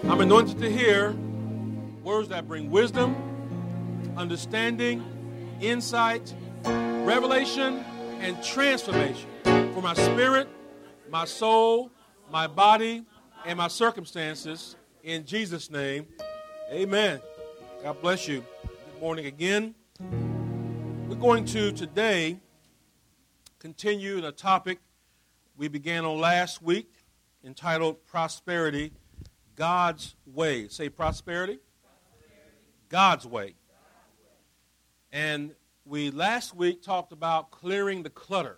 I'm anointed to hear words that bring wisdom, understanding, insight, revelation, and transformation for my spirit, my soul, my body, and my circumstances. In Jesus' name, amen. God bless you. Good morning again. We're going to today continue in a topic we began on last week entitled Prosperity, God's Way. Say prosperity. God's way. And we last week talked about clearing the clutter.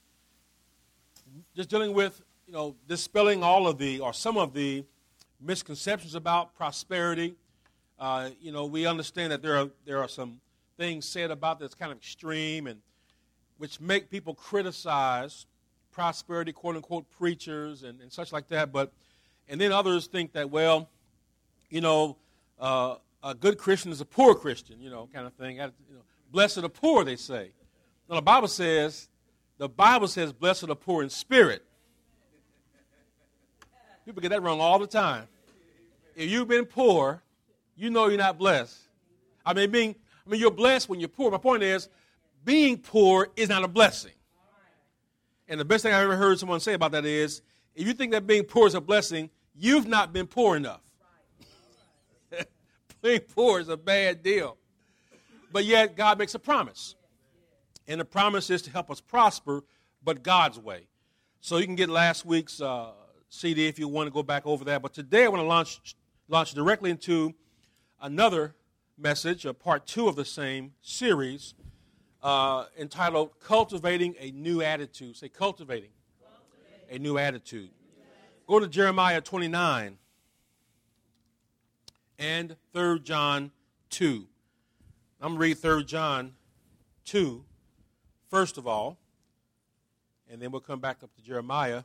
Just dealing with, dispelling all of the, or some of the misconceptions about prosperity. We understand that there are some things said about that's kind of extreme and which make people criticize prosperity, quote unquote, preachers and such like that. And then others think that, a good Christian is a poor Christian, kind of thing. Blessed are the poor, they say. Now, the Bible says, blessed are the poor in spirit. People get that wrong all the time. If you've been poor, you know you're not blessed. You're blessed when you're poor. My point is, being poor is not a blessing. And the best thing I've ever heard someone say about that is, if you think that being poor is a blessing, you've not been poor enough. Being poor is a bad deal. But yet, God makes a promise. And the promise is to help us prosper, but God's way. So you can get last week's CD if you want to go back over that. But today I want to launch directly into another message, part 2 of the same series, entitled Cultivating a New Attitude. Say cultivating a new attitude. Go to Jeremiah 29 and 3 John 2. I'm going to read 3 John 2 first of all, and then we'll come back up to Jeremiah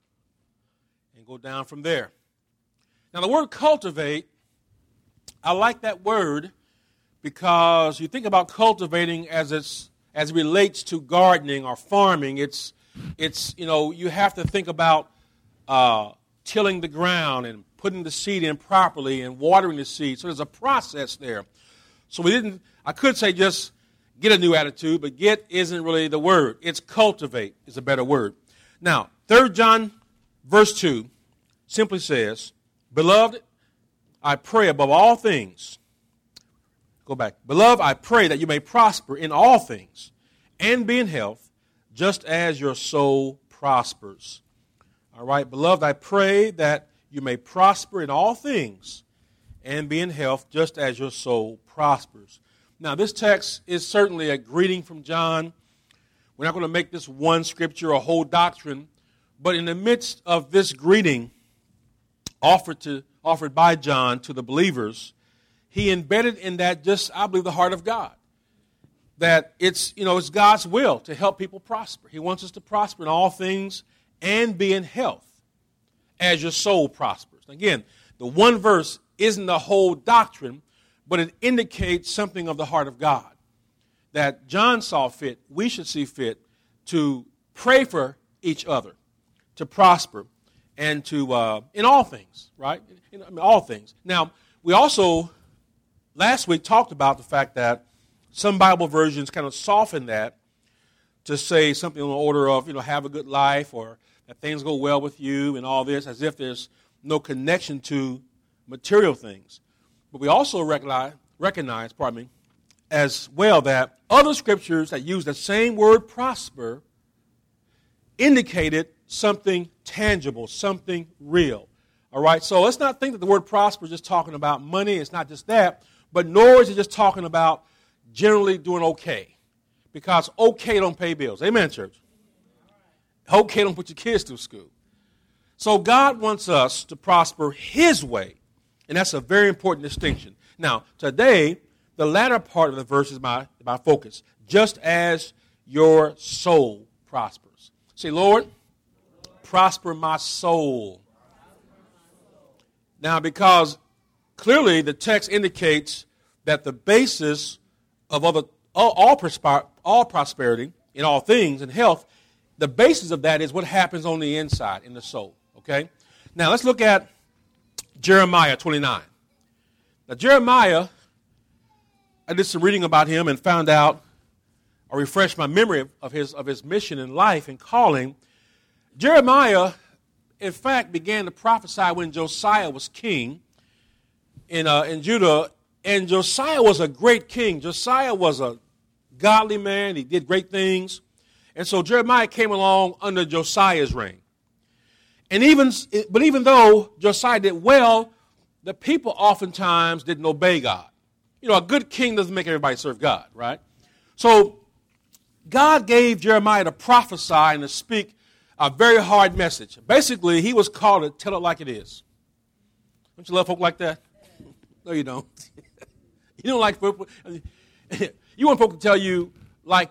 and go down from there. Now, the word cultivate, I like that word because you think about cultivating as it relates to gardening or farming. It's you have to think about tilling the ground and putting the seed in properly and watering the seed. So there's a process there. So I could say just get a new attitude, but get isn't really the word. It's cultivate is a better word. Now, 3 John verse 2 simply says, Beloved, I pray above all things. Go back. Beloved, I pray that you may prosper in all things and be in health, just as your soul prospers. All right, beloved, I pray that you may prosper in all things and be in health, just as your soul prospers. Now, this text is certainly a greeting from John. We're not going to make this one scripture a whole doctrine, but in the midst of this greeting offered by John to the believers, he embedded in that just, I believe, the heart of God. That it's God's will to help people prosper. He wants us to prosper in all things and be in health as your soul prospers. Again, the one verse isn't the whole doctrine, but it indicates something of the heart of God. That John saw fit, we should see fit, to pray for each other, to prosper, and to, in all things, right? All things. Now, we also, last week, talked about the fact that some Bible versions kind of soften that to say something on the order of, have a good life or that things go well with you and all this, as if there's no connection to material things. But we also recognize, as well that other scriptures that use the same word prosper indicated something tangible, something real. All right, so let's not think that the word prosper is just talking about money. It's not just that, but nor is it just talking about generally doing okay, because okay don't pay bills. Amen, church? Okay don't put your kids through school. So God wants us to prosper His way, and that's a very important distinction. Now, today, the latter part of the verse is my focus, just as your soul prospers. Say, Lord, prosper my soul. Now, because clearly the text indicates that the basis of all prosperity in all things and health, the basis of that is what happens on the inside in the soul. Okay? Now, let's look at Jeremiah 29. Now, Jeremiah, I did some reading about him and found out, I refreshed my memory of his mission in life and calling. Jeremiah, in fact, began to prophesy when Josiah was king in Judah, and Josiah was a great king. Josiah was a godly man. He did great things. And so Jeremiah came along under Josiah's reign. But even though Josiah did well, the people oftentimes didn't obey God. You know, a good king doesn't make everybody serve God, right? So God gave Jeremiah to prophesy and to speak a very hard message. Basically, he was called to tell it like it is. Don't you love folk like that? No, you don't. You don't like folk. You want folk to tell you like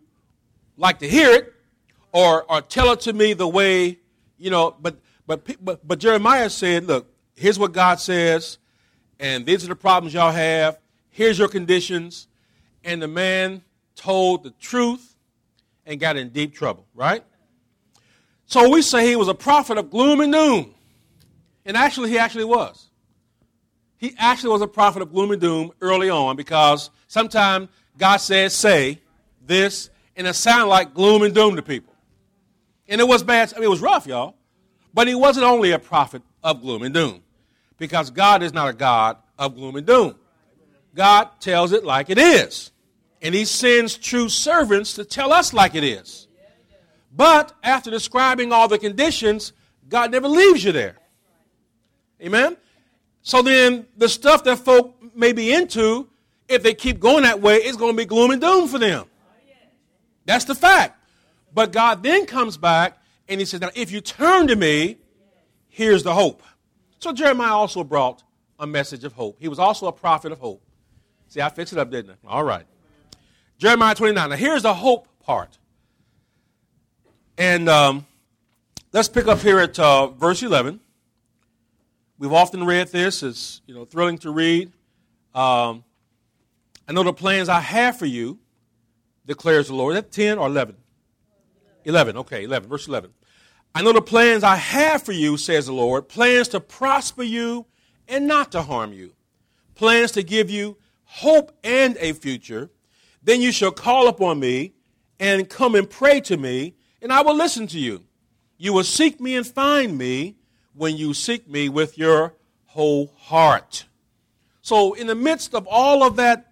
to hear it, or tell it to me the way, you know. But Jeremiah said, look, here's what God says, and these are the problems y'all have. Here's your conditions. And the man told the truth and got in deep trouble, right? So we say he was a prophet of gloom and doom. And actually, he actually was. He actually was a prophet of gloom and doom early on, because sometimes God says, say this, and it sounded like gloom and doom to people. And it was bad. I mean, it was rough, y'all. But he wasn't only a prophet of gloom and doom, because God is not a God of gloom and doom. God tells it like it is. And he sends true servants to tell us like it is. But after describing all the conditions, God never leaves you there. Amen? So then the stuff that folk may be into, if they keep going that way, it's going to be gloom and doom for them. That's the fact. But God then comes back and he says, now if you turn to me, here's the hope. So Jeremiah also brought a message of hope. He was also a prophet of hope. See, I fixed it up, didn't I? All right. Jeremiah 29. Now here's the hope part. And let's pick up here at verse 11. We've often read this. It's, you know, thrilling to read. I know the plans I have for you, declares the Lord. Is that 10 or 11? 11. Okay, 11. Verse 11. I know the plans I have for you, says the Lord, plans to prosper you and not to harm you, plans to give you hope and a future. Then you shall call upon me and come and pray to me, and I will listen to you. You will seek me and find me when you seek me with your whole heart. So in the midst of all of that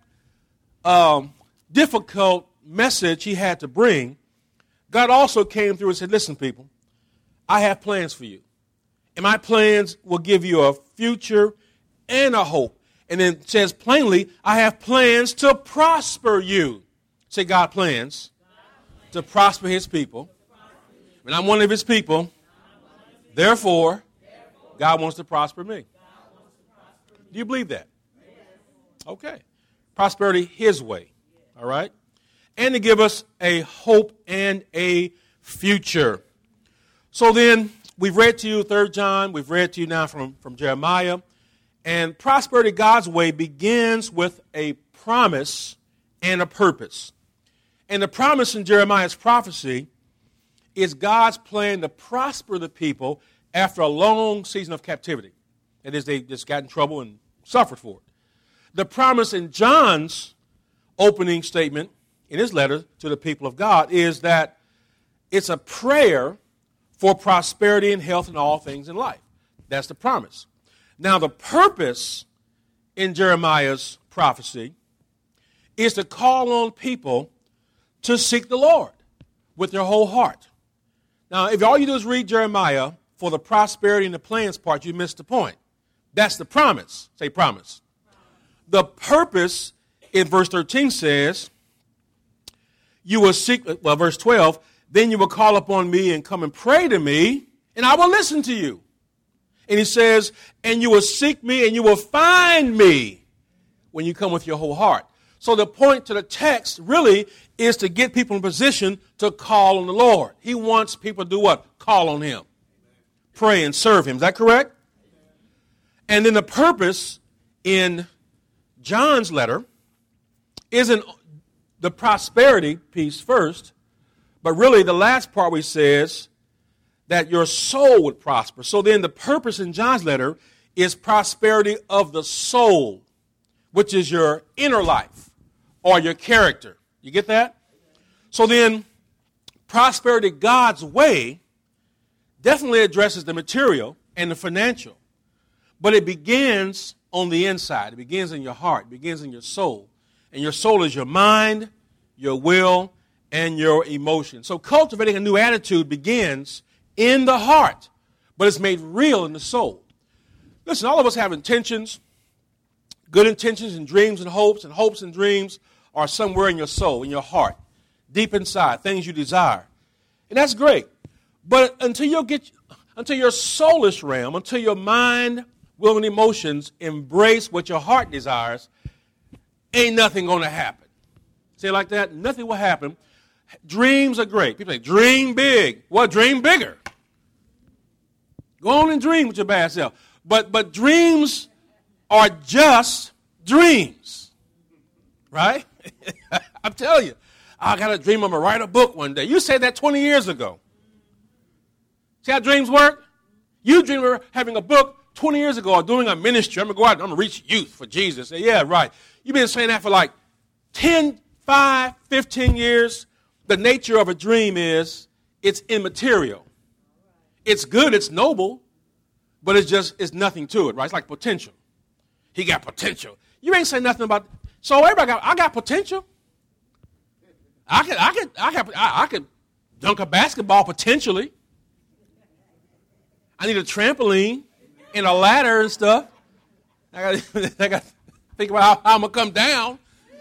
difficult message he had to bring, God also came through and said, listen, people, I have plans for you. And my plans will give you a future and a hope. And then it says plainly, I have plans to prosper you. Say, God plans to prosper his people. And I'm one of his people. Therefore, God wants to prosper me. Do you believe that? Okay. Prosperity his way. All right. And to give us a hope and a future. So then, we've read to you 3 John. We've read to you now from Jeremiah. And prosperity God's way begins with a promise and a purpose. And the promise in Jeremiah's prophecy is God's plan to prosper the people after a long season of captivity. That is, they just got in trouble and suffered for it. The promise in John's opening statement in his letter to the people of God is that it's a prayer for prosperity and health and all things in life. That's the promise. Now, the purpose in Jeremiah's prophecy is to call on people to seek the Lord with their whole heart. Now, if all you do is read Jeremiah for the prosperity and the plans part, you missed the point. That's the promise. Say promise. The purpose in verse 13 says, you will seek, well, verse 12, then you will call upon me and come and pray to me, and I will listen to you. And he says, and you will seek me and you will find me when you come with your whole heart. So the point to the text really is to get people in position to call on the Lord. He wants people to do what? Call on him. Pray and serve him. Is that correct? And then the purpose in John's letter isn't the prosperity piece first, but really the last part where he says that your soul would prosper. So then the purpose in John's letter is prosperity of the soul, which is your inner life or your character. You get that? So then, prosperity God's way definitely addresses the material and the financial, but it begins on the inside. It begins in your heart. It begins in your soul. And your soul is your mind, your will, and your emotion. So cultivating a new attitude begins in the heart, but it's made real in the soul. Listen, all of us have intentions, good intentions and dreams and hopes and dreams are somewhere in your soul, in your heart, deep inside, things you desire. And that's great. But until your soulish realm, until your mind, will, and emotions embrace what your heart desires, ain't nothing going to happen. Say it like that, nothing will happen. Dreams are great. People say, dream big. Well, dream bigger. Go on and dream with your bad self. But dreams are just dreams. Right? I'm telling you, I got a dream I'm going to write a book one day. You said that 20 years ago. See how dreams work? You dreamed of having a book 20 years ago or doing a ministry. I'm going to go out and I'm going to reach youth for Jesus. Say, yeah, right. You've been saying that for like 10, 5, 15 years. The nature of a dream is it's immaterial. It's good, it's noble, but it's nothing to it, right? It's like potential. He got potential. You ain't saying nothing about. So everybody I got potential. I could dunk a basketball potentially. I need a trampoline and a ladder and stuff. I got to think about how I'm going to come down.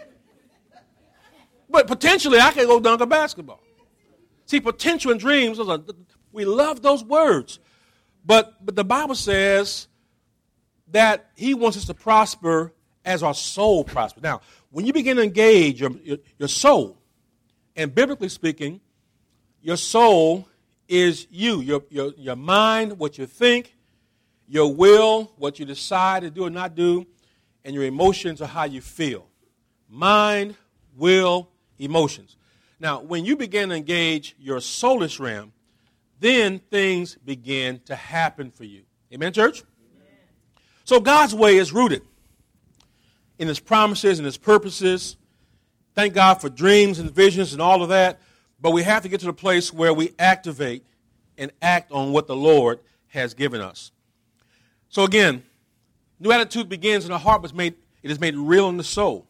But potentially, I can go dunk a basketball. See, potential and dreams, we love those words. But the Bible says that he wants us to prosper as our soul prospers. Now, when you begin to engage your soul, and biblically speaking, your soul is you, your mind, what you think, your will, what you decide to do or not do, and your emotions are how you feel. Mind, will, emotions. Now, when you begin to engage your soulish realm, then things begin to happen for you. Amen, church? Amen. So God's way is rooted in his promises and his purposes. Thank God for dreams and visions and all of that. But we have to get to the place where we activate and act on what the Lord has given us. So again, new attitude begins in the heart, but it is made real in the soul.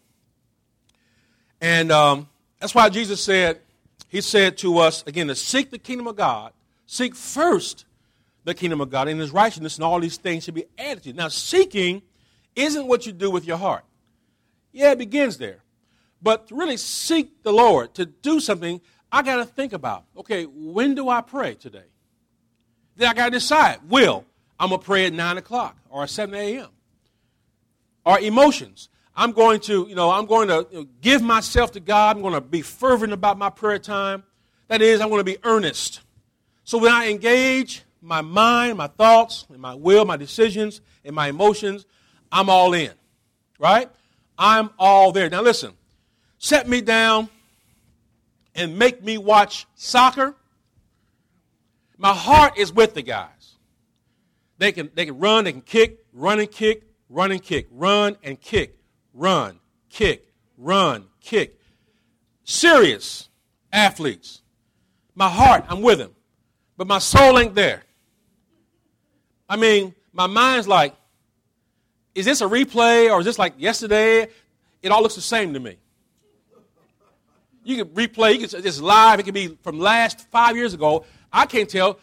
And that's why Jesus said, he said to us, again, to seek the kingdom of God, seek first the kingdom of God and his righteousness, and all these things should be added to you. Now, seeking isn't what you do with your heart. Yeah, it begins there. But to really seek the Lord, to do something, I got to think about, okay, when do I pray today? Then I got to decide, I'm going to pray at 9 o'clock or 7 a.m. Or emotions. I'm going to give myself to God. I'm going to be fervent about my prayer time. That is, I'm going to be earnest. So when I engage my mind, my thoughts, and my will, my decisions, and my emotions, I'm all in. Right? I'm all there. Now listen, set me down and make me watch soccer. My heart is with the guys. They can run, they can kick, run and kick, run and kick, run and kick, run, kick, run, kick. Serious athletes. My heart, I'm with them. But my soul ain't there. I mean, my mind's like, is this a replay or is this like yesterday? It all looks the same to me. You can replay, you can just live, it can be from last 5 years ago. I can't tell.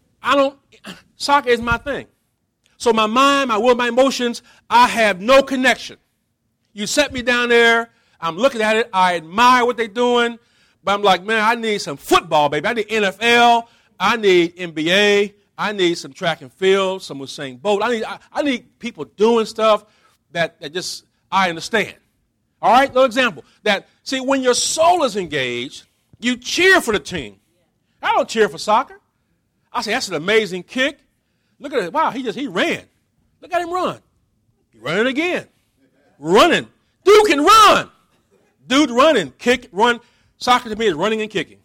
Soccer is my thing. So my mind, my will, my emotions, I have no connection. You set me down there, I'm looking at it, I admire what they're doing, but I'm like, man, I need some football, baby. I need NFL, I need NBA, I need some track and field, some Usain Bolt. I need people doing stuff that just I understand. All right, little example. See, when your soul is engaged, you cheer for the team. I don't cheer for soccer. I say, that's an amazing kick. Look at it. Wow, he ran. Look at him run. He's running again. Running. Dude can run. Dude running. Kick, run. Soccer to me is running and kicking.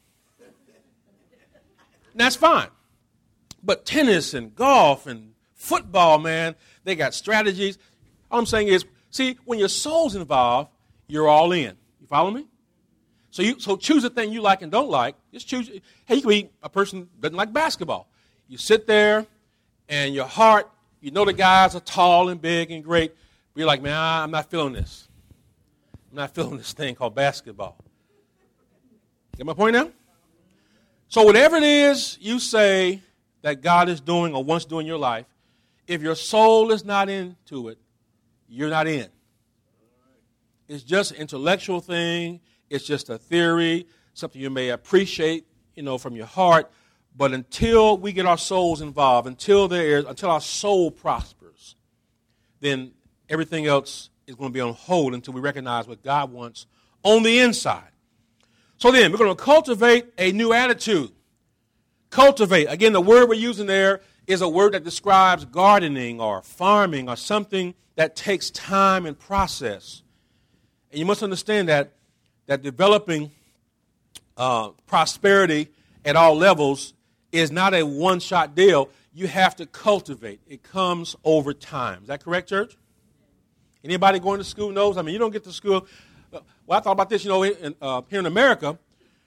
And that's fine. But tennis and golf and football, man, They got strategies. All I'm saying is, see, when your soul's involved, you're all in. You follow me? So choose a thing you like and don't like. Just choose. Hey, you can be a person who doesn't like basketball. You sit there, and your heart, you know the guys are tall and big and great. But you're like, man, I'm not feeling this. I'm not feeling this thing called basketball. Get my point now? So whatever it is you say that God is doing or wants to do in your life, if your soul is not into it, you're not in. It's just an intellectual thing. It's just a theory, something you may appreciate, from your heart. But until we get our souls involved, until our soul prospers, then everything else is going to be on hold until we recognize what God wants on the inside. So then, we're going to cultivate a new attitude. Cultivate. Again, the word we're using there is a word that describes gardening or farming or something that takes time and process. And you must understand that developing prosperity at all levels is not a one-shot deal. You have to cultivate. It comes over time. Is that correct, church? Anybody going to school knows? You don't get to school. Well, I thought about this, here in America,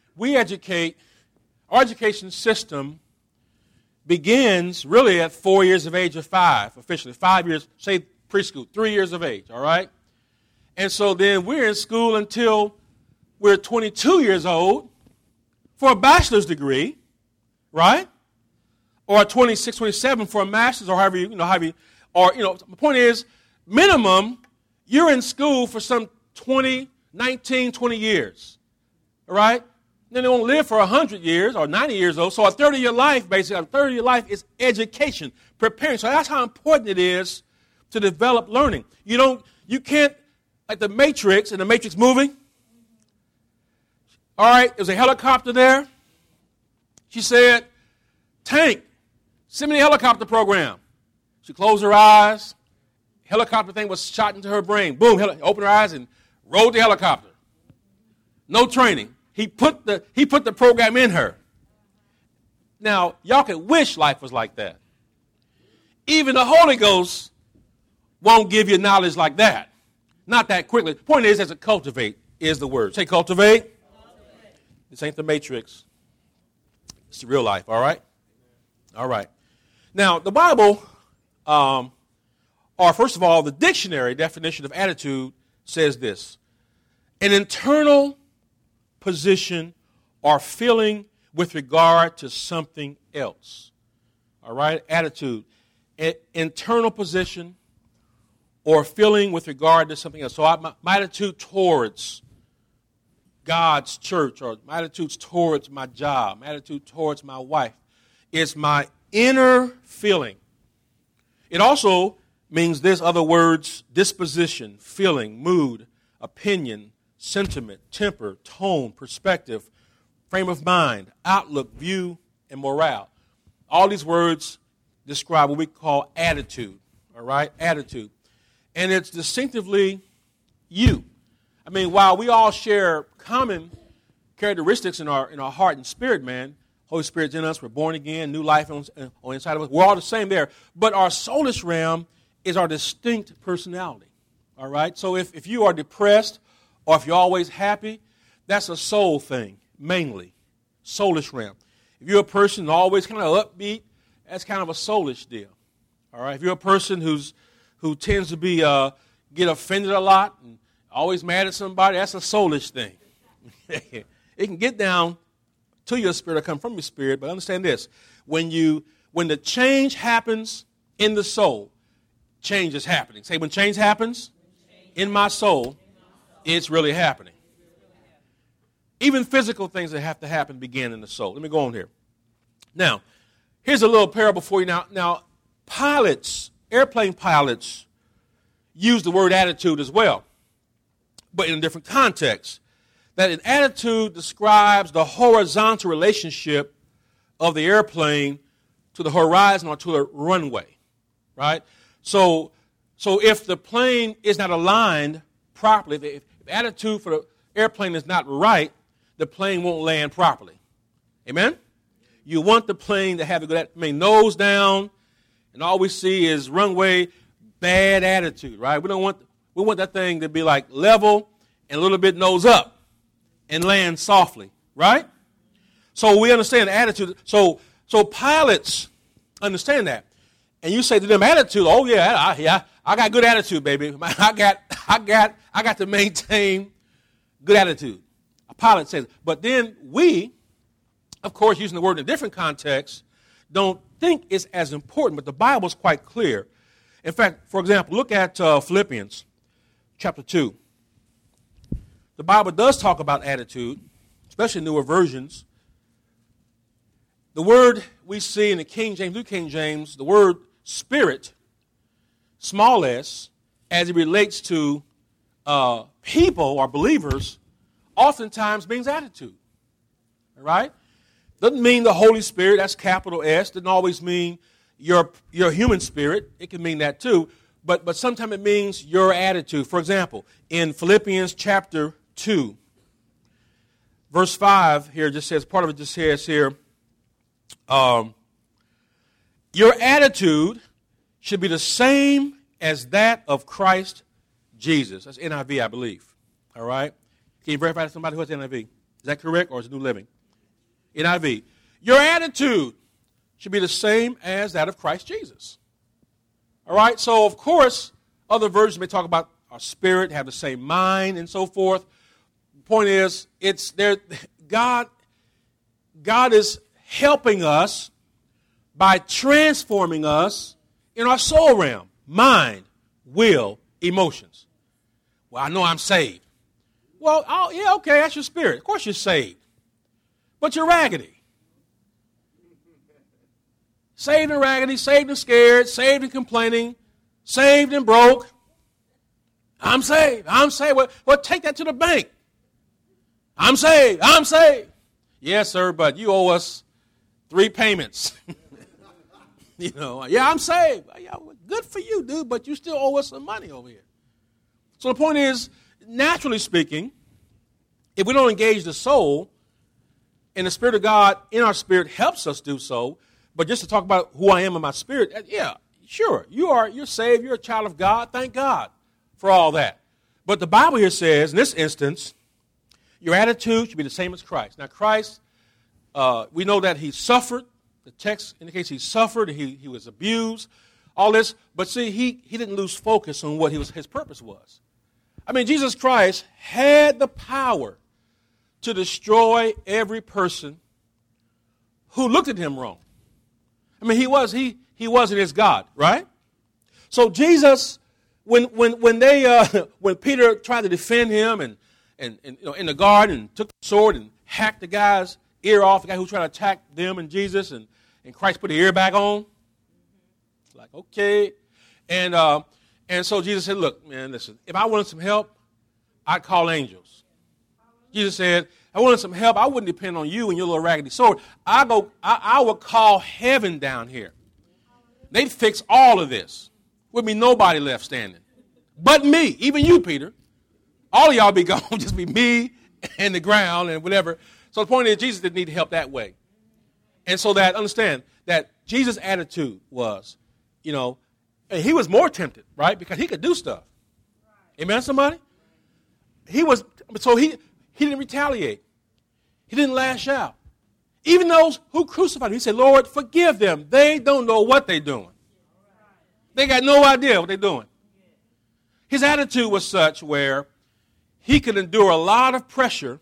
our education system begins really at 4 years of age or 5, officially. 5 years, say preschool, 3 years of age, all right? And so then we're in school until we're 22 years old for a bachelor's degree, right? Or 26, 27 for a master's, or however the point is, minimum, you're in school for some 19, 20 years, all right? Then they won't live for 100 years or 90 years old. So a third of your life, basically, is education, preparing. So that's how important it is to develop learning. You can't, like the Matrix, in the Matrix movie. All right, there's a helicopter there. She said, Tank, send me the helicopter program. She closed her eyes. Helicopter thing was shot into her brain. Boom, opened her eyes and rode the helicopter. No training. He put the program in her. Now, y'all could wish life was like that. Even the Holy Ghost won't give you knowledge like that. Not that quickly. The point is, as a cultivate is the word. Say cultivate. This ain't the Matrix. It's the real life, all right? All right. Now, the Bible, or first of all, the dictionary definition of attitude says this: an internal position or feeling with regard to something else. All right? Attitude. An internal position or feeling with regard to something else. So my attitude towards God's church, or my attitude towards my job, my attitude towards my wife, is my inner feeling. It also means this other words: disposition, feeling, mood, opinion, sentiment, temper, tone, perspective, frame of mind, outlook, view, and morale. All these words describe what we call attitude, all right? Attitude. And it's distinctively you. While we all share common characteristics in our heart and spirit, man, Holy Spirit's in us, we're born again, new life on inside of us, we're all the same there. But our soulish realm is our distinct personality, all right? So if you are depressed, or if you're always happy, that's a soul thing, mainly, soulish realm. If you're a person always kind of upbeat, that's kind of a soulish deal, all right? If you're a person who tends to be get offended a lot and always mad at somebody, that's a soulish thing. It can get down to your spirit or come from your spirit, but understand this: when the change happens in the soul, change is happening. Say, when change happens in my soul, it's really happening. Even physical things that have to happen begin in the soul. Let me go on here. Now, here's a little parable for you. Now, airplane pilots use the word attitude as well, but in a different context. That an attitude describes the horizontal relationship of the airplane to the horizon or to the runway, right? So if the plane is not aligned properly, if the attitude for the airplane is not right, the plane won't land properly. Amen? You want the plane to have a good, nose down, and all we see is runway, bad attitude, right? We want that thing to be like level and a little bit nose up and land softly, right? So we understand attitude. So pilots understand that. And you say to them, attitude, oh yeah, I got good attitude, baby. I got to maintain good attitude. A pilot says, but then we, of course, using the word in a different context, don't think it's as important, but the Bible's quite clear. In fact, for example, look at Philippians chapter 2. The Bible does talk about attitude, especially in newer versions. The word we see in the King James, New King James, the word spirit, small s, as it relates to people or believers, oftentimes means attitude. All right? Doesn't mean the Holy Spirit, that's capital S. Doesn't always mean your human spirit. It can mean that too. But sometimes it means your attitude. For example, in Philippians chapter 2, verse 5 here just says, part of it just says here, your attitude should be the same as that of Christ Jesus. That's NIV, I believe. All right? Can you verify to somebody who has NIV? Is that correct, or is it New Living? NIV. Your attitude should be the same as that of Christ Jesus. All right? So, of course, other versions may talk about our spirit, have the same mind, and so forth. The point is, it's there. God is helping us by transforming us in our soul realm, mind, will, emotions. Well, I know I'm saved. Well, yeah, okay, that's your spirit. Of course you're saved. But you're raggedy. Saved and raggedy, saved and scared, saved and complaining, saved and broke. I'm saved. I'm saved. Well, take that to the bank. I'm saved. I'm saved. Yes, sir, but you owe us 3 payments. Yeah, I'm saved. Yeah, good for you, dude, but you still owe us some money over here. So the point is, naturally speaking, if we don't engage the soul, and the Spirit of God in our spirit helps us do so, but just to talk about who I am in my spirit, yeah, sure, you're saved, you're a child of God, thank God for all that. But the Bible here says, in this instance, your attitude should be the same as Christ. Now, Christ, we know that he suffered. The text indicates he suffered, he was abused, all this. But see, he didn't lose focus on what his purpose was. I mean, Jesus Christ had the power to destroy every person who looked at him wrong. I mean, he wasn't his God, right? So Jesus, when Peter tried to defend him and in the garden, took the sword and hacked the guy's ear off, the guy who was trying to attack them and Jesus, and Christ put the ear back on. Like, okay. And so Jesus said, look, man, listen, if I wanted some help, I'd call angels. Jesus said, if I wanted some help, I wouldn't depend on you and your little raggedy sword. I would call heaven down here. They'd fix all of this. Would be nobody left standing. But me, even you, Peter. All of y'all be gone, just be me and the ground and whatever. So the point is, Jesus didn't need help that way. And so understand that Jesus' attitude was, he was more tempted, right? Because he could do stuff. Right. Amen, somebody? He didn't retaliate. He didn't lash out. Even those who crucified him, he said, Lord, forgive them. They don't know what they're doing. They got no idea what they're doing. His attitude was such where he could endure a lot of pressure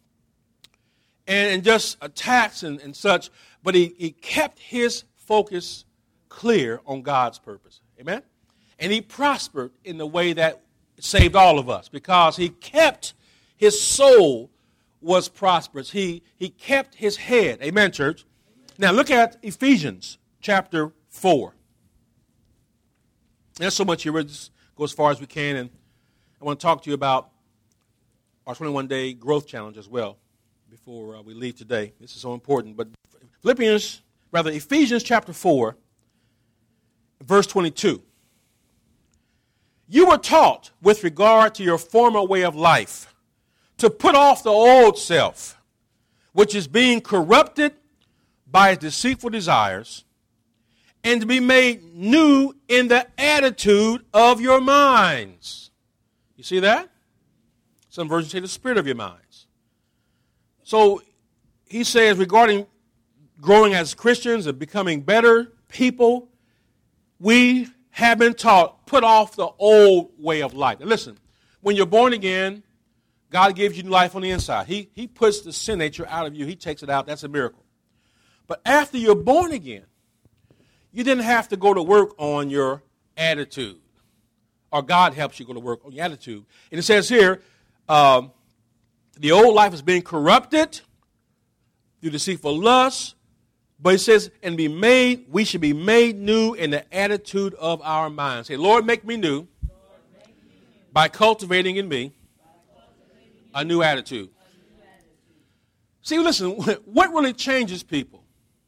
and just attacks and such, but he kept his focus clear on God's purpose. Amen? And he prospered in the way that saved all of us because he kept his soul was prosperous. He kept his head. Amen, church? Now look at Ephesians chapter 4. There's so much here. We'll just go as far as we can, and I want to talk to you about our 21-day growth challenge as well before we leave today. This is so important. But Ephesians chapter 4, verse 22. You were taught with regard to your former way of life to put off the old self, which is being corrupted by its deceitful desires, and to be made new in the attitude of your minds. You see that? Some versions say the spirit of your minds. So he says regarding growing as Christians and becoming better people, we have been taught, put off the old way of life. Now listen, when you're born again, God gives you life on the inside. He puts the sin nature out of you. He takes it out. That's a miracle. But after you're born again, you didn't have to go to work on your attitude. Or God helps you go to work on your attitude. And it says here, the old life is being corrupted through deceitful lust. But it says, we should be made new in the attitude of our minds. Say, Lord, make me new by cultivating in me a new attitude. See, listen, what really changes people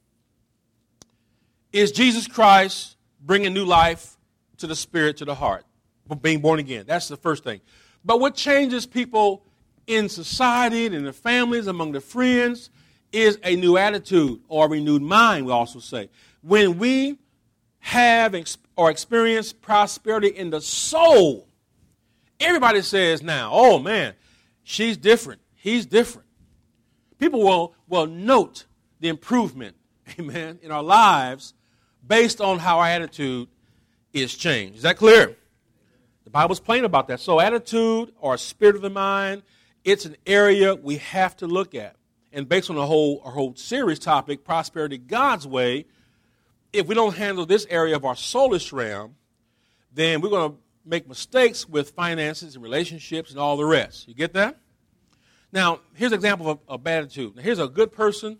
is Jesus Christ bringing new life to the spirit, to the heart, being born again. That's the first thing. But what changes people in society, in their families, among their friends, is a new attitude or a renewed mind, we also say. When we have or experience prosperity in the soul, everybody says now, oh man, she's different, he's different. People will note the improvement, amen, in our lives based on how our attitude is changed. Is that clear? The Bible's plain about that. So attitude or spirit of the mind, it's an area we have to look at. And based on our whole series topic, Prosperity God's Way, if we don't handle this area of our soulish realm, then we're going to make mistakes with finances and relationships and all the rest. You get that? Now, here's an example of bad attitude. Now, here's a good person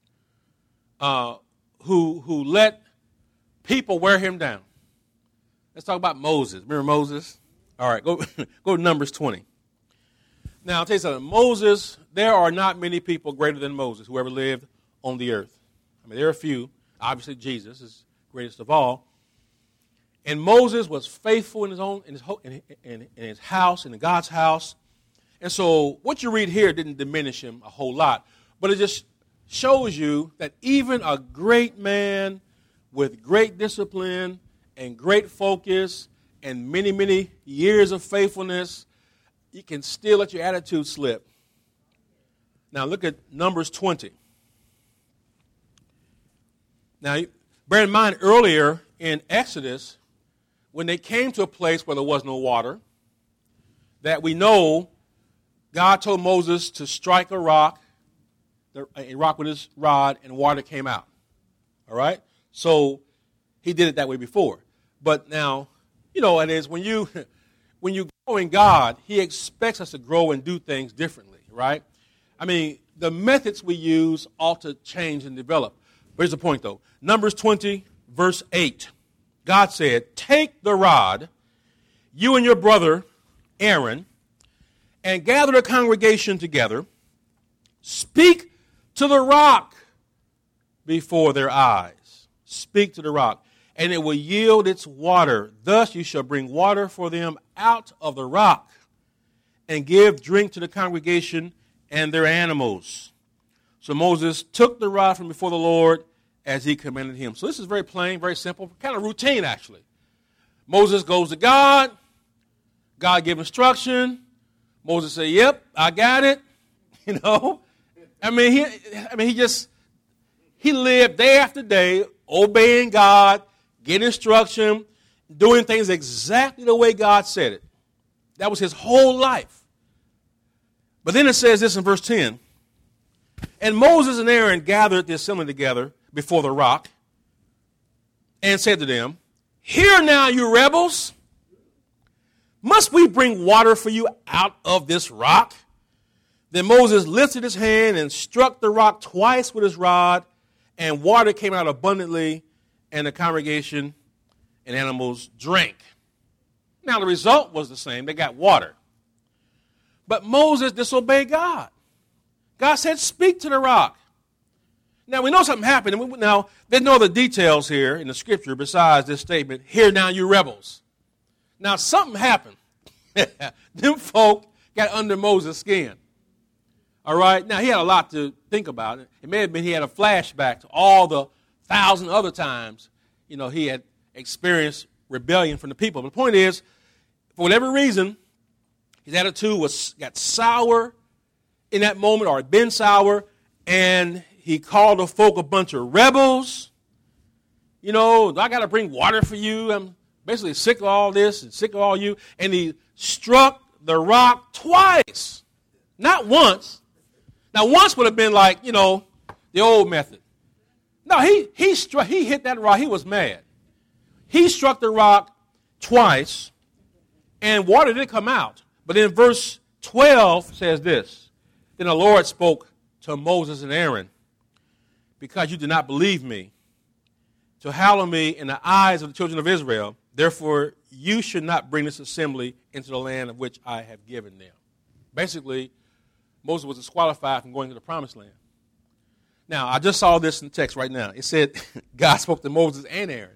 who let people wear him down. Let's talk about Moses. Remember Moses? All right, go to Numbers 20. Now, I'll tell you something. Moses, there are not many people greater than Moses who ever lived on the earth. I mean, there are a few. Obviously, Jesus is greatest of all. And Moses was faithful in his house, in God's house. And so what you read here didn't diminish him a whole lot. But it just shows you that even a great man with great discipline and great focus and many, many years of faithfulness, you can still let your attitude slip. Now look at Numbers 20. Now, bear in mind earlier in Exodus, when they came to a place where there was no water, that we know God told Moses to strike a rock with his rod, and water came out. All right? So he did it that way before. But now, you know, it is when you grow in God, he expects us to grow and do things differently, right? I mean, the methods we use ought to change and develop. But here's the point, though. Numbers 20, verse 8. God said, take the rod, you and your brother Aaron, and gather the congregation together. Speak to the rock before their eyes. Speak to the rock, and it will yield its water. Thus you shall bring water for them out of the rock, and give drink to the congregation and their animals. So Moses took the rod from before the Lord as he commanded him. So this is very plain, very simple, kind of routine actually. Moses goes to God. God gives instruction. Moses said, yep, I got it. You know, he lived day after day obeying God, getting instruction, doing things exactly the way God said it. That was his whole life. But then it says this in verse 10. And Moses and Aaron gathered the assembly together before the rock and said to them, hear now, you rebels. Must we bring water for you out of this rock? Then Moses lifted his hand and struck the rock twice with his rod, and water came out abundantly, and the congregation and animals drank. Now the result was the same. They got water. But Moses disobeyed God. God said, speak to the rock. Now we know something happened. Now there's no other details here in the scripture besides this statement, hear now, you rebels. Now, something happened. Them folk got under Moses' skin. All right? Now, he had a lot to think about. It may have been he had a flashback to all the 1,000 other times, he had experienced rebellion from the people. But the point is, for whatever reason, his attitude got sour in that moment, or had been sour, and he called the folk a bunch of rebels. I got to bring water for you. I'm basically sick of all this and sick of all you. And he struck the rock twice, not once. Now, once would have been like, the old method. No, he hit that rock. He was mad. He struck the rock twice, and water did come out. But in verse 12 says this: Then the Lord spoke to Moses and Aaron, because you did not believe me, to hallow me in the eyes of the children of Israel. Therefore, you should not bring this assembly into the land of which I have given them. Basically, Moses was disqualified from going to the promised land. Now, I just saw this in the text right now. It said God spoke to Moses and Aaron.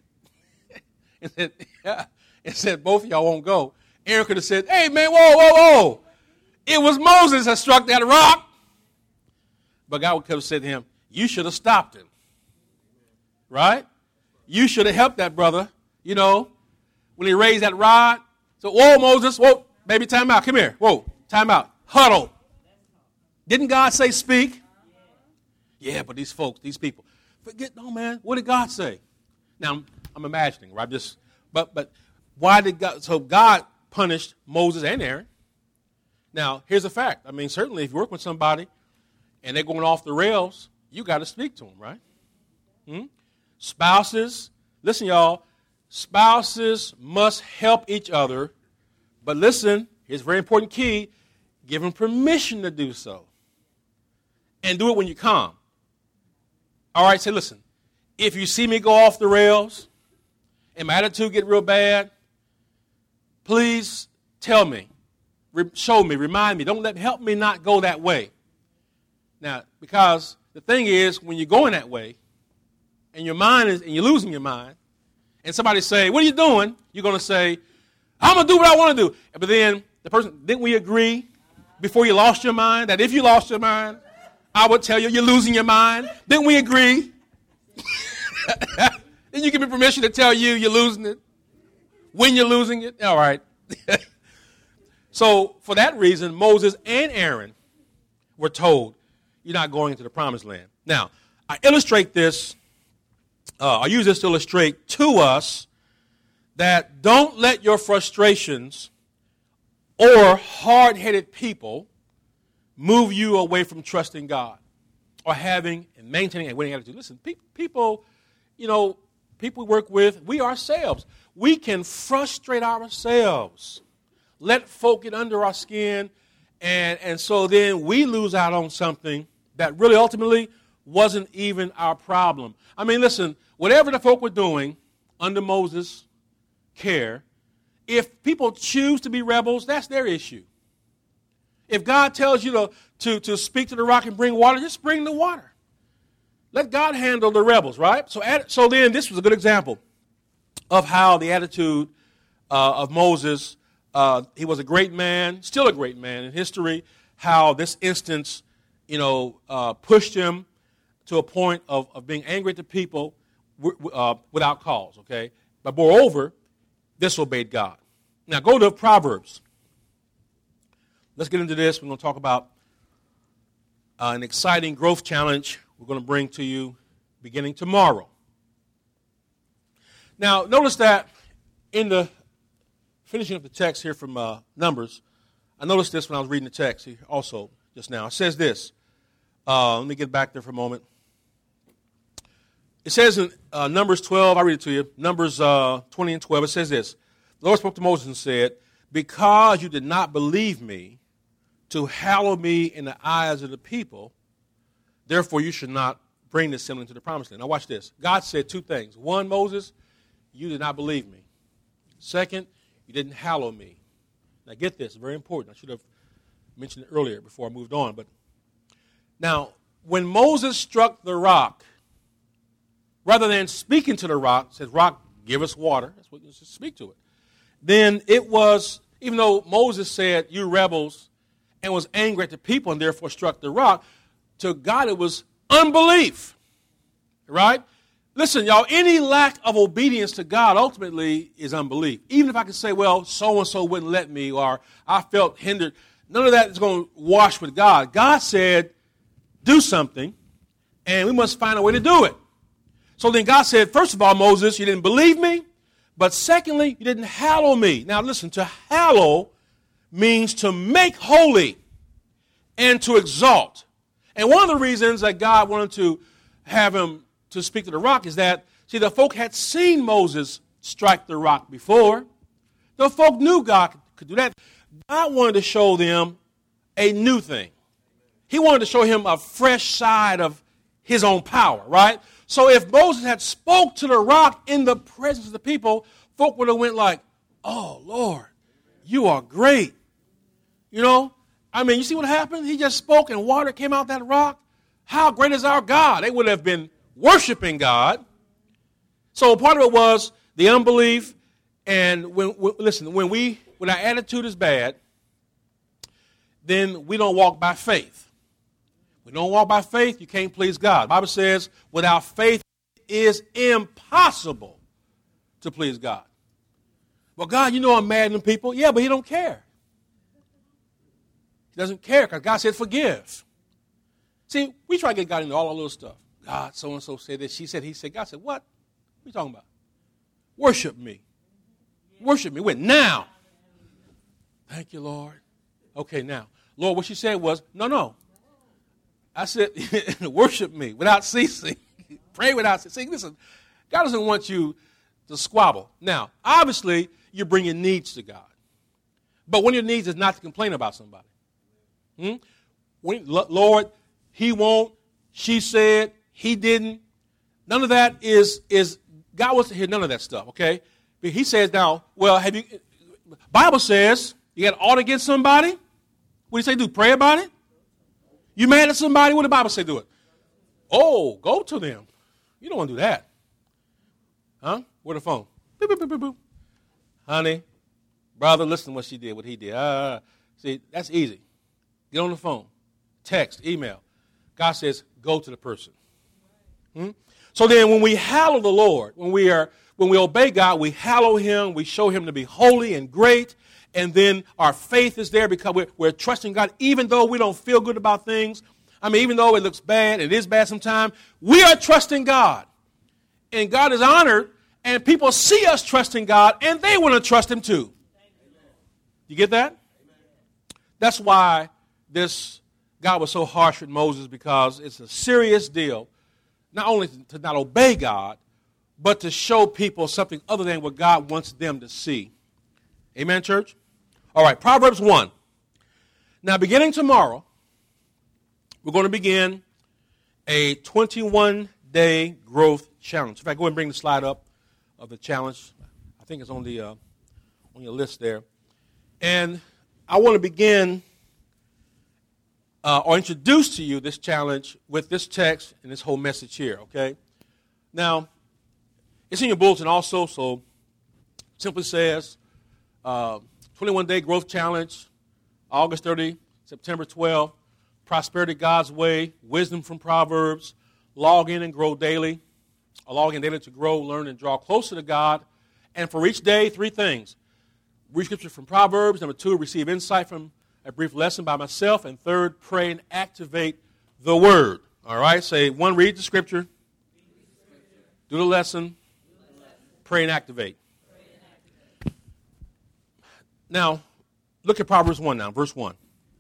It said both of y'all won't go. Aaron could have said, hey, man, whoa. It was Moses that struck that rock. But God could have said to him, you should have stopped him. Right? You should have helped that brother, when he raised that rod. So, whoa, Moses, whoa, baby, time out. Come here. Whoa, time out. Huddle. Didn't God say speak? Yeah, but these folks, these people. No, man, what did God say? Now, I'm imagining, right? But why did God? So God punished Moses and Aaron. Now, here's a fact. I mean, certainly if you work with somebody and they're going off the rails, you got to speak to them, right? Spouses, listen, y'all. Spouses must help each other. But listen, here's a very important key. Give them permission to do so. And do it when you're calm. All right, say, listen, if you see me go off the rails and my attitude get real bad, please tell me, show me, remind me. Help me not go that way. Now, because the thing is, when you're going that way, and and you're losing your mind, and somebody say, what are you doing? You're going to say, I'm going to do what I want to do. But then the person, didn't we agree before you lost your mind that if you lost your mind, I would tell you you're losing your mind? Didn't we agree? Then you give me permission to tell you you're losing it when you're losing it? All right. So for that reason, Moses and Aaron were told, you're not going into the promised land. Now, I illustrate this, I use this to illustrate to us that don't let your frustrations or hard-headed people move you away from trusting God or having and maintaining a winning attitude. Listen, people we work with, we ourselves, we can frustrate ourselves, let folk get under our skin, and so then we lose out on something that really ultimately wasn't even our problem. I mean, listen, whatever the folk were doing under Moses' care, if people choose to be rebels, that's their issue. If God tells you to speak to the rock and bring water, just bring the water. Let God handle the rebels, right? So then this was a good example of how the attitude of Moses, he was a great man, still a great man in history, how this instance, pushed him to a point of being angry at the people without cause, okay? But moreover, disobeyed God. Now go to Proverbs. Let's get into this. We're going to talk about an exciting growth challenge we're going to bring to you beginning tomorrow. Now, notice that in the finishing up the text here from Numbers, I noticed this when I was reading the text here also just now. It says this. Let me get back there for a moment. It says in Numbers 12, I'll read it to you, Numbers 20 and 12, it says this. The Lord spoke to Moses and said, because you did not believe me to hallow me in the eyes of the people, therefore you should not bring this assembly into the promised land. Now watch this. God said two things. One, Moses, you did not believe me. Second, you didn't hallow me. Now get this, very important. I should have mentioned it earlier before I moved on. But now, when Moses struck the rock, rather than speaking to the rock, says, rock, give us water. That's what you should speak to it. Then it was, even though Moses said, you rebels, and was angry at the people and therefore struck the rock, to God it was unbelief, right? Listen, y'all, any lack of obedience to God ultimately is unbelief. Even if I could say, well, so-and-so wouldn't let me, or I felt hindered, none of that is going to wash with God. God said, do something, and we must find a way to do it. So then God said, first of all, Moses, you didn't believe me, but secondly, you didn't hallow me. Now listen, to hallow means to make holy and to exalt. And one of the reasons that God wanted to have him to speak to the rock is that, see, the folk had seen Moses strike the rock before. The folk knew God could do that. God wanted to show them a new thing. He wanted to show him a fresh side of his own power, right? So if Moses had spoke to the rock in the presence of the people, folk would have went like, oh, Lord, you are great. You know, I mean, you see what happened? He just spoke and water came out that rock. How great is our God? They would have been worshiping God. So part of it was the unbelief. And when our attitude is bad, then we don't walk by faith. We don't walk by faith, you can't please God. The Bible says, without faith it is impossible to please God. Well, God, you know I'm mad at them people. Yeah, but he don't care. He doesn't care because God said forgive. See, we try to get God into all our little stuff. God, so-and-so said this, she said, he said. God said, what? What are you talking about? Worship me. Worship me. Wait, now. Thank you, Lord. Okay, now. Lord, what she said was, no. I said, worship me without ceasing. Pray without ceasing. Listen, God doesn't want you to squabble. Now, obviously, you're bringing needs to God. But one of your needs is not to complain about somebody. Lord, he won't, she said, he didn't. None of that is God wants to hear none of that stuff, okay? But he says now, well, Bible says you got ought against somebody. What do you say do? Pray about it? You mad at somebody? What did the Bible say do it? Oh, go to them. You don't want to do that. Huh? Where the phone? Boop, boop, boop, boop, boop. Honey, brother, listen to what she did, what he did. See, that's easy. Get on the phone. Text, email. God says, go to the person. So then when we hallow the Lord, when we obey God, we hallow him, we show him to be holy and great, and then our faith is there because we're trusting God, even though we don't feel good about things. I mean, even though it looks bad, it is bad sometimes, we are trusting God. And God is honored, and people see us trusting God, and they want to trust him too. You get that? That's why God was so harsh with Moses, because it's a serious deal, not only to not obey God, but to show people something other than what God wants them to see. Amen, church? All right, Proverbs 1. Now, beginning tomorrow, we're going to begin a 21-day growth challenge. In fact, go ahead and bring the slide up of the challenge. I think it's on your list there. And I want to begin or introduce to you this challenge with this text and this whole message here, okay? Now, it's in your bulletin also, so simply says 21-day growth challenge, August 30, September 12, prosperity God's way, wisdom from Proverbs, log in and grow daily, log in daily to grow, learn, and draw closer to God. And for each day, 3 things. Read scripture from Proverbs. Number 2, receive insight from a brief lesson by myself. And 3rd, pray and activate the word. All right, say 1, read the scripture, do the lesson, pray and activate. Now, look at Proverbs 1 now, verse 1.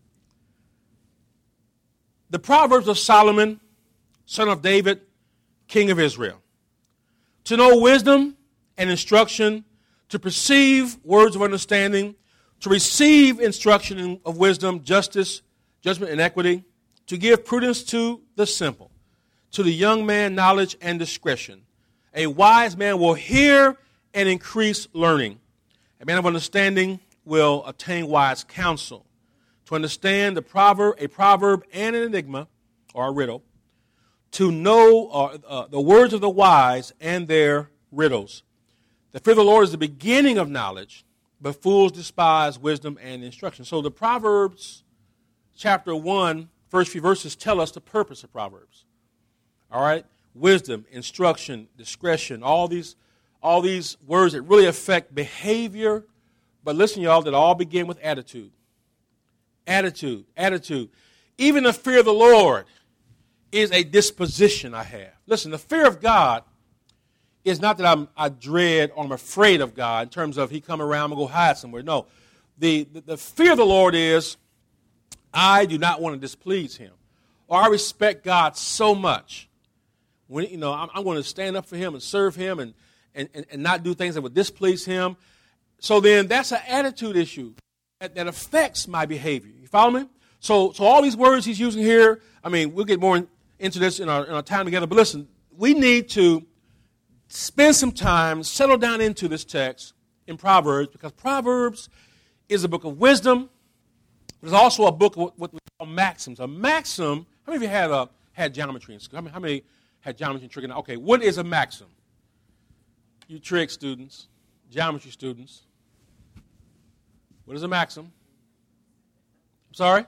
The Proverbs of Solomon, son of David, king of Israel. To know wisdom and instruction, to perceive words of understanding, to receive instruction of wisdom, justice, judgment, and equity, to give prudence to the simple, to the young man knowledge and discretion. A wise man will hear and increase learning. A man of understanding will attain wise counsel. To understand a proverb and an enigma, or a riddle. To know the words of the wise and their riddles. The fear of the Lord is the beginning of knowledge, but fools despise wisdom and instruction. So the Proverbs chapter 1, first few verses tell us the purpose of Proverbs. All right? wisdom, instruction, discretion, all these words that really affect behavior. But listen, y'all, that all begin with attitude. Attitude. Even the fear of the Lord is a disposition I have. Listen, the fear of God is not that I dread or I'm afraid of God in terms of he come around and go hide somewhere. No, the fear of the Lord is I do not want to displease him. Or I respect God so much. When I'm going to stand up for him and serve him and not do things that would displease him. So then that's an attitude issue that affects my behavior. You follow me? So all these words he's using here, I mean, we'll get more into this in our time together. But listen, we need to spend some time, settle down into this text in Proverbs, because Proverbs is a book of wisdom, but it's also a book of what we call maxims. A maxim, how many of you had geometry in school? How many had geometry and trigonometry? Okay, what is a maxim? You trig students, geometry students. What is a maxim? I'm sorry?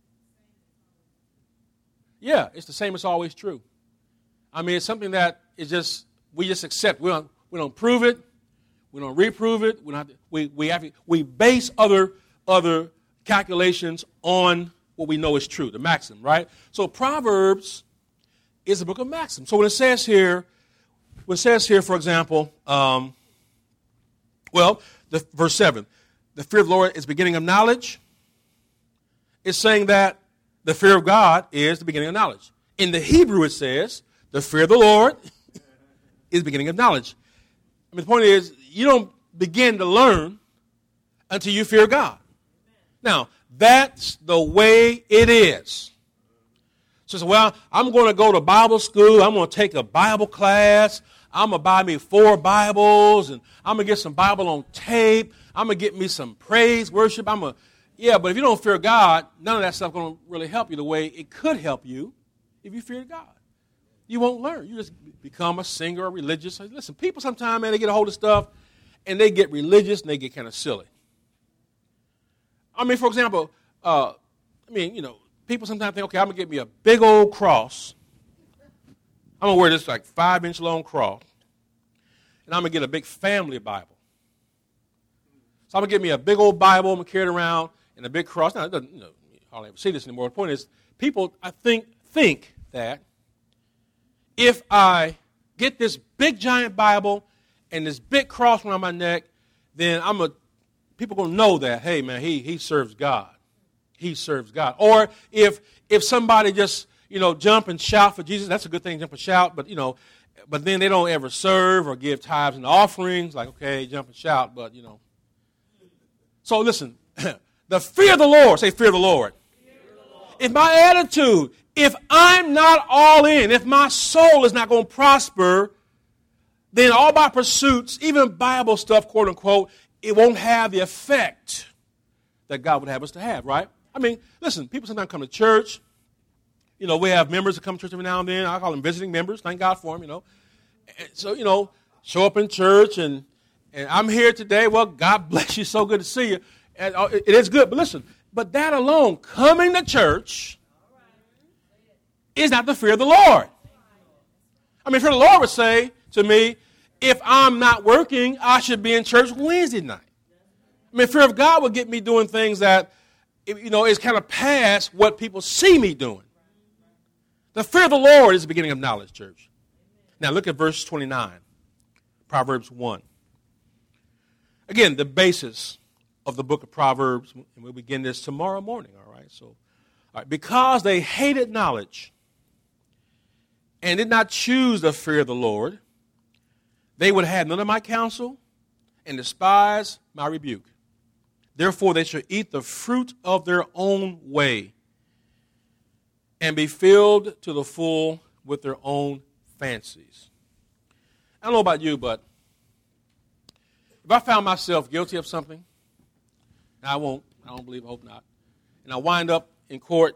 Yeah, it's the same as always true. I mean, it's something that is just, we just accept. We don't prove it. We don't reprove it. We base other calculations on what we know is true, the maxim, right? So Proverbs is a book of maxims. So when it says here, for example, verse 7, the fear of the Lord is the beginning of knowledge. It's saying that the fear of God is the beginning of knowledge. In the Hebrew, it says, the fear of the Lord is the beginning of knowledge. I mean, the point is, you don't begin to learn until you fear God. Now, that's the way it is. So, well, I'm going to go to Bible school. I'm going to take a Bible class. I'm going to buy me 4 Bibles, and I'm going to get some Bible on tape. I'm going to get me some praise, worship. But if you don't fear God, none of that stuff is going to really help you the way it could help you if you fear God. You won't learn. You just become a singer or religious. Listen, people sometimes, man, they get a hold of stuff, and they get religious, and they get kind of silly. I mean, for example, people sometimes think, okay, I'm going to get me a big old cross. I'm going to wear this like 5-inch long cross, and I'm going to get a big family Bible. So I'm going to get me a big old Bible, I'm going to carry it around, and a big cross. Now, it doesn't, hardly ever see this anymore. The point is, people, I think that if I get this big giant Bible and this big cross around my neck, then people are going to know that, hey, man, he serves God. He serves God. Or if somebody just, jump and shout for Jesus, that's a good thing, jump and shout, but then they don't ever serve or give tithes and offerings, like, okay, jump and shout, but, So listen, the fear of the Lord, say fear of the Lord. If my attitude, if I'm not all in, if my soul is not going to prosper, then all my pursuits, even Bible stuff, quote unquote, it won't have the effect that God would have us to have, right? I mean, listen, people sometimes come to church. We have members that come to church every now and then. I call them visiting members. Thank God for them, And so, show up in church, and I'm here today. Well, God bless you. So good to see you. And it is good. But listen, but that alone, coming to church, is not the fear of the Lord. I mean, fear of the Lord would say to me, if I'm not working, I should be in church Wednesday night. I mean, fear of God would get me doing things that, is kind of past what people see me doing. The fear of the Lord is the beginning of knowledge, church. Now look at verse 29, Proverbs 1. Again, the basis of the book of Proverbs, and we'll begin this tomorrow morning, all right? So, all right, because they hated knowledge and did not choose the fear of the Lord, they would have none of my counsel and despise my rebuke. Therefore, they shall eat the fruit of their own way and be filled to the full with their own fancies. I don't know about you, but if I found myself guilty of something, and I hope not, and I wind up in court,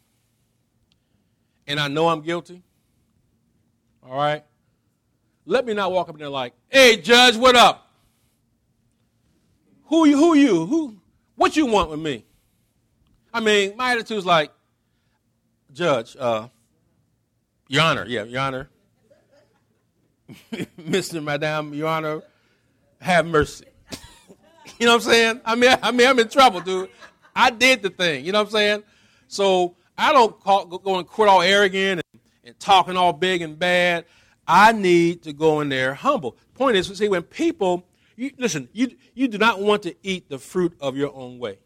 and I know I'm guilty, all right, let me not walk up in there like, hey, judge, what up? Who you? What you want with me? I mean, my attitude is like, Judge, Your Honor, Mr. Madame, Your Honor, have mercy. You know what I'm saying? I mean, I'm in trouble, dude. I did the thing. You know what I'm saying? So I don't go in court all arrogant and talking all big and bad. I need to go in there humble. Point is, see, when people, you do not want to eat the fruit of your own way.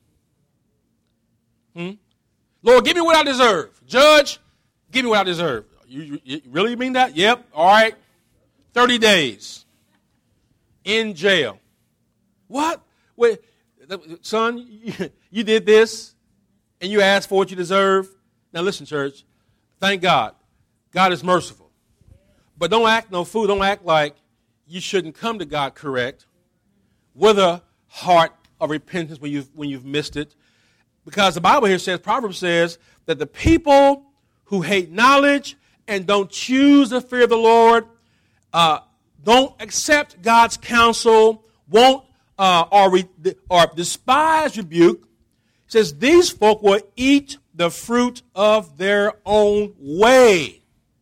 Lord, give me what I deserve. Judge, give me what I deserve. You really mean that? Yep. All right. 30 days in jail. What? Wait, son, you did this and you asked for what you deserve. Now listen, church, thank God. God is merciful. But don't act no fool. Don't act like you shouldn't come to God correct with a heart of repentance when you've missed it. Because the Bible here says, Proverbs says, that the people who hate knowledge and don't choose the fear of the Lord, don't accept God's counsel, won't or despise rebuke, it says these folk will eat the fruit of their own way.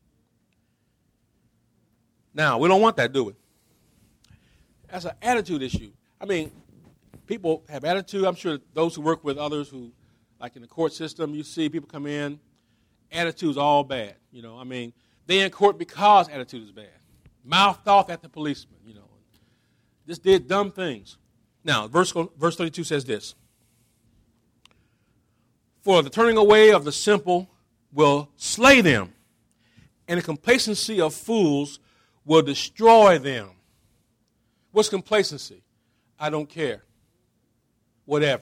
Now, we don't want that, do we? That's an attitude issue. I mean, people have attitude. I'm sure those who work with others who, like in the court system, you see people come in, attitude's all bad. You know, I mean, they in court because attitude is bad. Mouthed off at the policeman, you know. Just did dumb things. Now, verse 32 says this. For the turning away of the simple will slay them, and the complacency of fools will destroy them. What's complacency? I don't care. Whatever.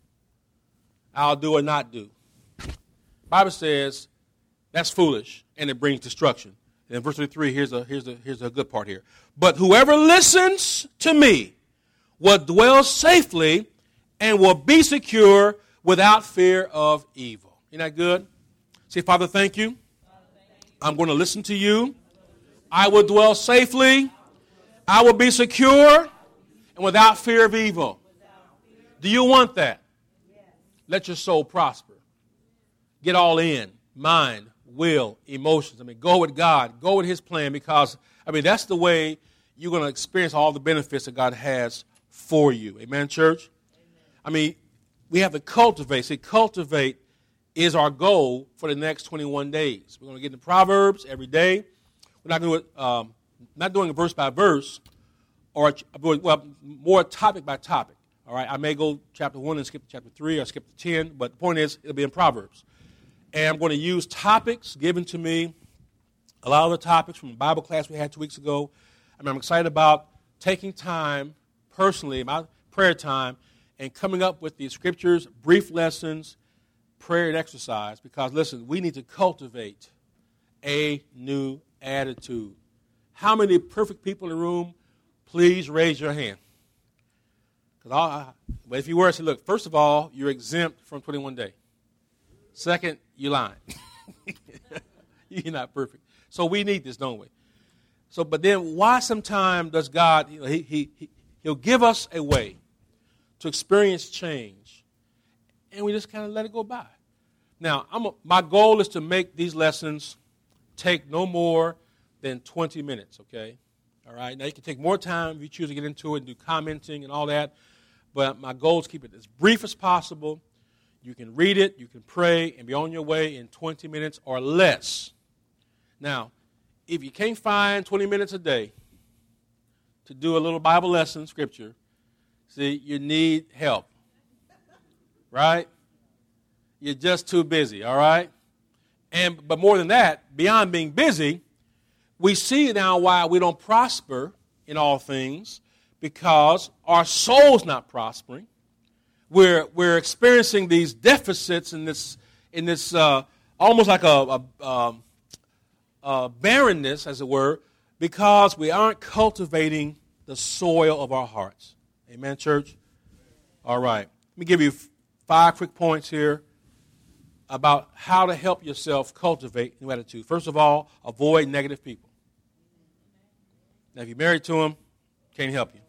I'll do or not do. The Bible says that's foolish, and it brings destruction. And in verse 33, here's a good part here. But whoever listens to me will dwell safely and will be secure without fear of evil. Isn't that good? Say, Father, thank you. I'm going to listen to you. I will dwell safely. I will be secure and without fear of evil. Do you want that? Let your soul prosper. Get all in. Mind, will, emotions. I mean, go with God. Go with His plan because, I mean, that's the way you're going to experience all the benefits that God has for you. Amen, church? Amen. I mean, we have to cultivate. See, cultivate is our goal for the next 21 days. We're going to get into Proverbs every day. We're not going to not doing it verse by verse, or more topic by topic. All right, I may go chapter 1 and skip to chapter 3 or skip to 10, but the point is it'll be in Proverbs. And I'm going to use topics given to me, a lot of the topics from the Bible class we had 2 weeks ago. I mean, I'm excited about taking time personally, my prayer time, and coming up with these scriptures, brief lessons, prayer and exercise, because, listen, we need to cultivate a new attitude. How many perfect people in the room? Please raise your hand. But if you were, say, look, first of all, you're exempt from 21 day. Second, you're lying. You're not perfect. So we need this, don't we? So, but then why sometimes does God, He'll give us a way to experience change, and we just kind of let it go by. Now, my goal is to make these lessons take no more than 20 minutes, okay? All right? Now, you can take more time if you choose to get into it and do commenting and all that, but my goal is to keep it as brief as possible. You can read it, you can pray, and be on your way in 20 minutes or less. Now, if you can't find 20 minutes a day to do a little Bible lesson, scripture, see, you need help, right? You're just too busy, all right? But more than that, beyond being busy, we see now why we don't prosper in all things, because our soul's not prospering. We're experiencing these deficits in this almost like a barrenness, as it were, because we aren't cultivating the soil of our hearts. Amen, church? All right. Let me give you 5 quick points here about how to help yourself cultivate new attitude. First of all, avoid negative people. Now, if you're married to them, can't help you.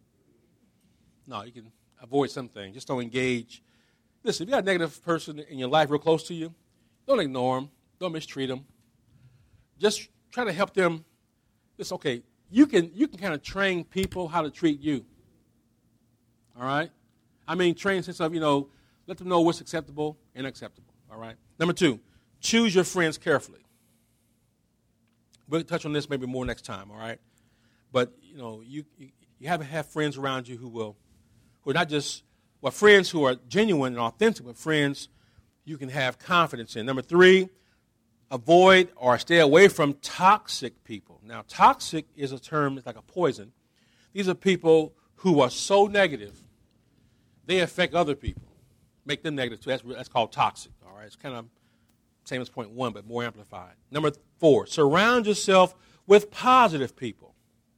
No, you can avoid some things. Just don't engage. Listen, if you got a negative person in your life real close to you, don't ignore them. Don't mistreat them. Just try to help them. It's okay. you can kind of train people how to treat you. All right? I mean, train in the sense of, let them know what's acceptable and unacceptable. All right? Number 2, choose your friends carefully. We'll touch on this maybe more next time, all right? But, you have to have friends around you who are not just, friends who are genuine and authentic, but friends you can have confidence in. Number 3, avoid or stay away from toxic people. Now, toxic is a term, it's like a poison. These are people who are so negative, they affect other people, make them negative too. That's called toxic, all right? It's kind of same as point 1, but more amplified. Number 4, surround yourself with positive people.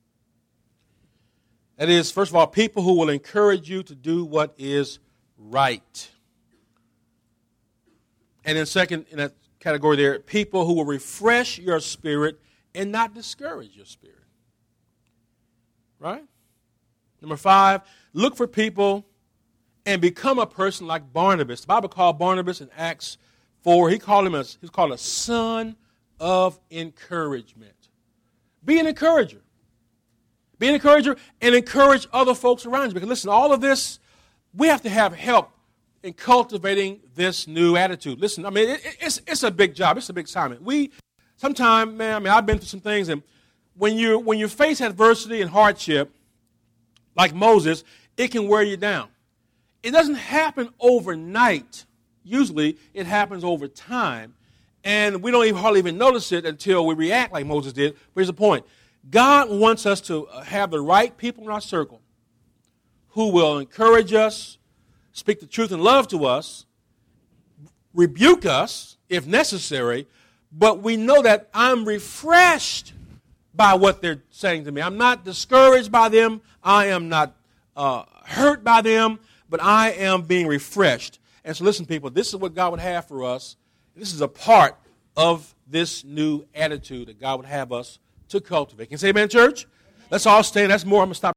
That is, first of all, people who will encourage you to do what is right. And then second, in that category there, people who will refresh your spirit and not discourage your spirit. Right? Number 5, look for people and become a person like Barnabas. The Bible called Barnabas in Acts 4, he was called a son of encouragement. Be an encourager. Be an encourager and encourage other folks around you. Because listen, all of this, we have to have help in cultivating this new attitude. Listen, I mean, it's a big job. It's a big assignment. Sometimes, man, I've been through some things, and when you face adversity and hardship, like Moses, it can wear you down. It doesn't happen overnight. Usually, it happens over time, and we don't hardly even notice it until we react like Moses did. But here's the point. God wants us to have the right people in our circle who will encourage us, speak the truth and love to us, rebuke us if necessary, but we know that I'm refreshed by what they're saying to me. I'm not discouraged by them. I am not hurt by them, but I am being refreshed. And so listen, people, this is what God would have for us. This is a part of this new attitude that God would have us to cultivate. Can you say amen, church? Let's all stand. That's more. I'm going to stop.